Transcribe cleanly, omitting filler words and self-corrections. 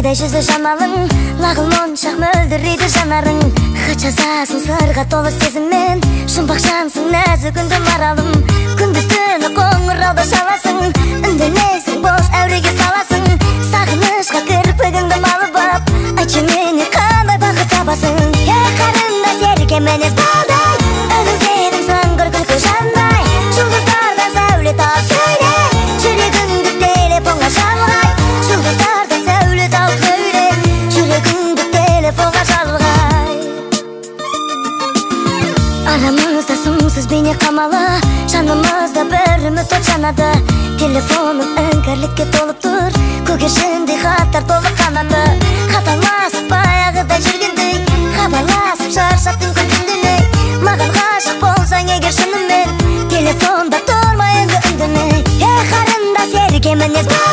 Айдай жүзі жамалың, лағыл моншақ мөлдірейді жанарың. Қачасасың сырға толы сезіммен, жұмбақ жансың нәзік үнді маралым. Күндіз түні қоңырауда шаласың, үндемейсің бос әуреге саласың. Сағынышқа кірпігіңді малып ап, айтшы мені қандай бақыт табасың. Қарында серке мінез балдай, үнің сенің сыңғыр күлкі жандай. Жұлдыздардан сәуле тауып сөйле, жүрегіңді телефонға жалғай. Жұлдыздардан сәуле тауып сөйле, жүрегіңді телефонға жалғай. Арамызда сымсыз бейне қамалы, жанымызда бір үміт от жанады. Телефоным іңкәрлікке толып тұр, көгершіндей хаттар толып қанады. Қаталасып баяғыда жүргендей, хабарласып шаршаттың күн-түніне. Маған ғашық болсаң егер шынымен, телефонда тұрма енді үндемей. Қарында серке мінез